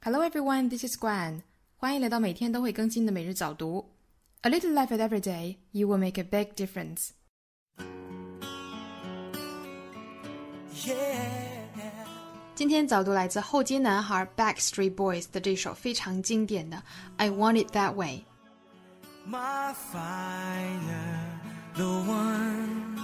Hello everyone, this is Guan. 欢迎来到每天都会更新的每日早读。A little effort every day, you will make a big difference. Yeah. 今天早读来自后街男孩 Backstreet Boys 的这首非常经典的 I Want It That Way. My fire, the one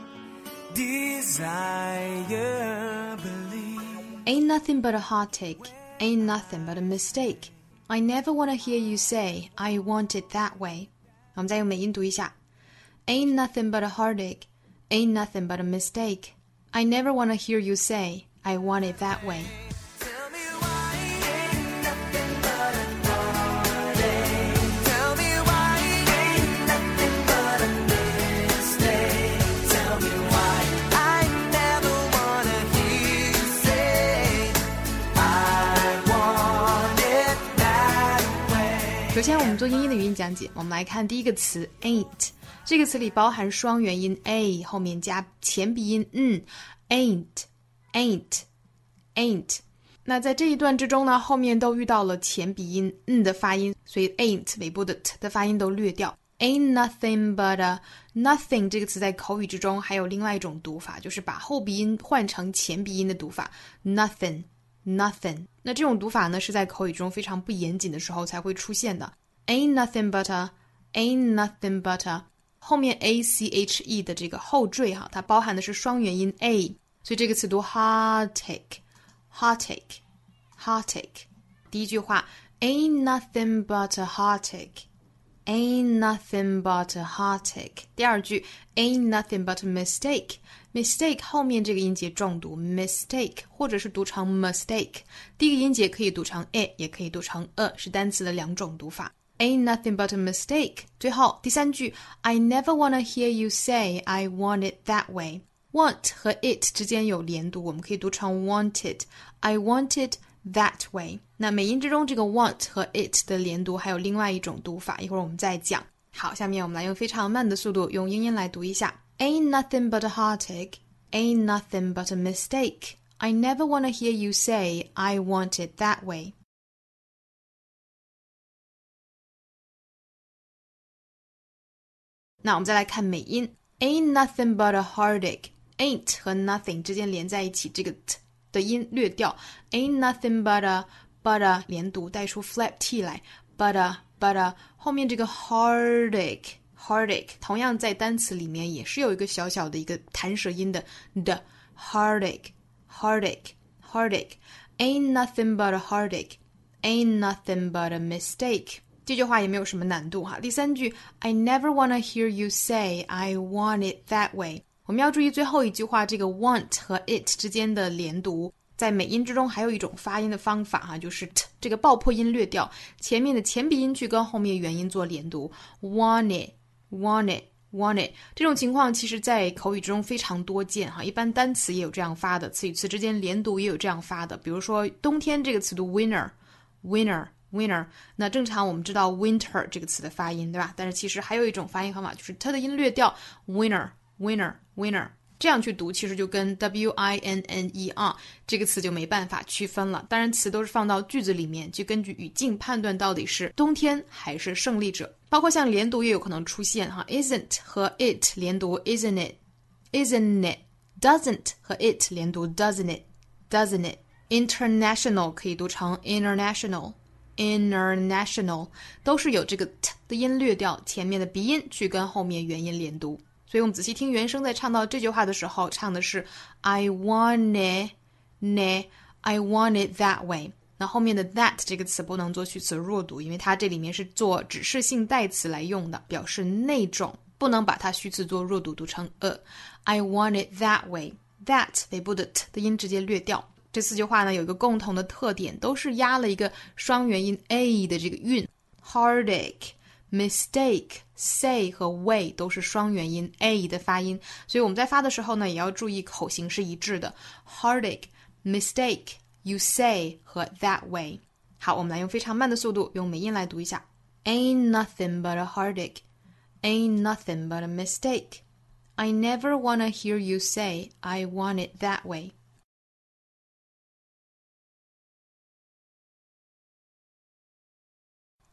desire, believe. Ain't nothing but a heartache, ain't nothing but a mistake. I never want to hear you say, I want it that way. 我们再用美音读一下 Ain't nothing but a heartache, ain't nothing but a mistake. I never want to hear you say, I want it that way. Tell me why ain't nothing but a heartache. Tell me why ain't nothing but a mistake. Tell me why I never wanna hear you say, I want it that way. 首先我们做英音的语音讲解，我们来看第一个词 ain't。这个词里包含双元音 a 后面加前鼻音ain't。那在这一段之中呢，后面都遇到了前鼻音的发音，所以 ain't 尾部的 t 的发音都略掉。Ain't nothing but a nothing 这个词在口语之中还有另外一种读法，就是把后鼻音换成前鼻音的读法 nothing。那这种读法呢，是在口语中非常不严谨的时候才会出现的。Ain't nothing but a 后面 ache 的这个后缀它包含的是双元音 a， 所以这个词读 heartache。第一句话 Ain't nothing but a heartache， Ain't nothing but a heartache。 第二句 Ain't nothing but a mistake 后面这个音节重读 mistake 或者是读成 mistake， 第一个音节可以读成 e 也可以读成是单词的两种读法。Ain't nothing but a mistake。 最后第三句 I never wanna hear you say I want it that way。 Want 和 it 之间有连读，我们可以读成 wanted， I want it that way。 那美音之中这个 want 和 it 的连读还有另外一种读法，一会儿我们再讲。好，下面我们来用非常慢的速度用英音来读一下 Ain't nothing but a heartache, ain't nothing but a mistake. I never wanna hear you say I want it that way。那我们再来看美音 Ain't nothing but a heartache， Ain't 和 nothing 之间连在一起，这个 t 的音略掉 Ain't nothing but a连读带出 flap t 来 but a 后面这个 heartache 同样在单词里面也是有一个小小的一个弹舌音的 heartache Ain't nothing but a heartache, ain't nothing but a mistake。这句话也没有什么难度哈。第三句 I never wanna hear you say I want it that way。 我们要注意最后一句话这个 want 和 it 之间的连读，在美音之中还有一种发音的方法哈，就是 t 这个爆破音略掉，前面的前鼻音去跟后面元音做连读 want it。 这种情况其实在口语之中非常多见哈，一般单词也有这样发的，词与词之间连读也有这样发的，比如说冬天这个词读 winter， 那正常我们知道 winter 这个词的发音对吧，但是其实还有一种发音方法，就是它的音略掉 winner， 这样去读其实就跟 winner 这个词就没办法区分了。当然词都是放到句子里面，就根据语境判断到底是冬天还是胜利者。包括像连读也有可能出现哈 isn't 和 it 连读 isn't it doesn't 和 it 连读 doesn't it international 可以读成 international 都是有这个 t 的音略掉前面的鼻音去跟后面元音连读。所以我们仔细听原声在唱到这句话的时候，唱的是 I want it that way。 那后面的 that 这个词不能做去词弱读，因为它这里面是做指示性代词来用的，表示那种，不能把它虚词做弱读，读成I want it that way。 that 尾部的 t 的音直接略掉。这四句话呢有一个共同的特点，都是压了一个双元音 a 的这个韵 heartache mistake say 和 way 都是双元音 a 的发音，所以我们在发的时候呢也要注意口型是一致的 heartache mistake you say 和 that way。 好，我们来用非常慢的速度用美音来读一下 Ain't nothing but a heartache, ain't nothing but a mistake. I never wanna hear you say I want it that way.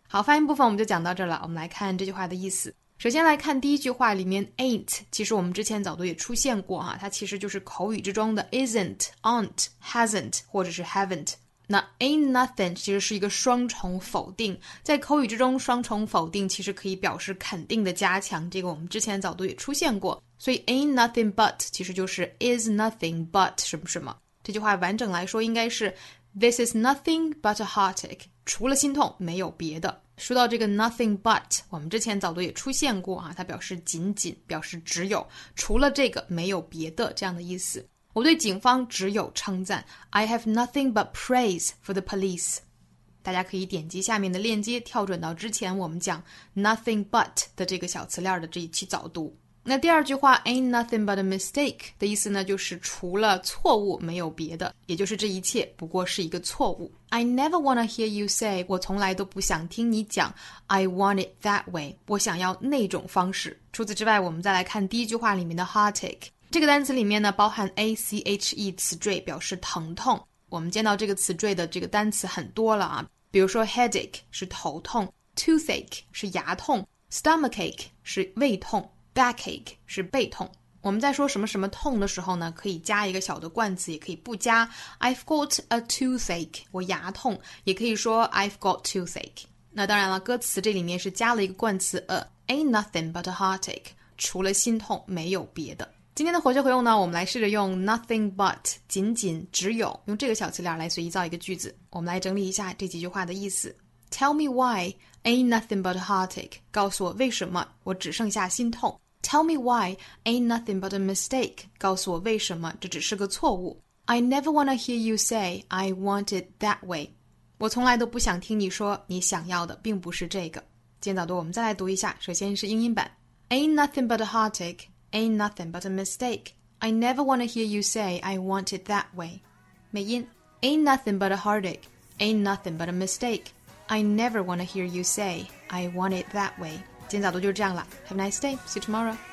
好，发音部分我们就讲到这儿了，我们来看这句话的意思。首先来看第一句话里面 ain't， 其实我们之前早读也出现过哈，它其实就是口语之中的 isn't, aren't, hasn't 或者是 haven't。那 ain't nothing 其实是一个双重否定，在口语之中双重否定其实可以表示肯定的加强，这个我们之前早读也出现过，所以 ain't nothing but 其实就是 is nothing but 什么什么。这句话完整来说应该是 This is nothing but a heartache， 除了心痛没有别的。说到这个 nothing but， 我们之前早读也出现过它表示仅仅，表示只有，除了这个没有别的这样的意思。我对警方只有称赞 I have nothing but praise for the police。 大家可以点击下面的链接跳转到之前我们讲 nothing but 的这个小词链的这一期早读。那第二句话 ain't nothing but a mistake 的意思呢，就是除了错误没有别的，也就是这一切不过是一个错误。 I never wanna hear you say， 我从来都不想听你讲 I want it that way， 我想要那种方式。除此之外，我们再来看第一句话里面的 heartache，这个单词里面呢包含 ache 词缀，表示疼痛。我们见到这个词缀的这个单词很多了啊，比如说 headache 是头痛， toothache 是牙痛， stomachache 是胃痛， backache 是背痛。我们在说什么什么痛的时候呢，可以加一个小的冠词，也可以不加。 I've got a toothache， 我牙痛，也可以说 I've got toothache。 那当然了，歌词这里面是加了一个冠词 ain't nothing but a heartache， 除了心痛没有别的。今天的活学活用呢，我们来试着用 nothing but 仅仅只有，用这个小词链来随意造一个句子。我们来整理一下这几句话的意思。 Tell me why ain't nothing but a heartache， 告诉我为什么我只剩下心痛。 Tell me why ain't nothing but a mistake， 告诉我为什么这只是个错误。 I never wanna hear you say I want it that way， 我从来都不想听你说你想要的并不是这个。今天早读我们再来读一下，首先是英音版。 Ain't nothing but a heartache Ain't nothing but a mistake. I never want to hear you say I want it that way. 美音 Ain't nothing but a heartache. Ain't nothing but a mistake. I never want to hear you say I want it that way. 今天早读就是这样了。Have a nice day. See you tomorrow.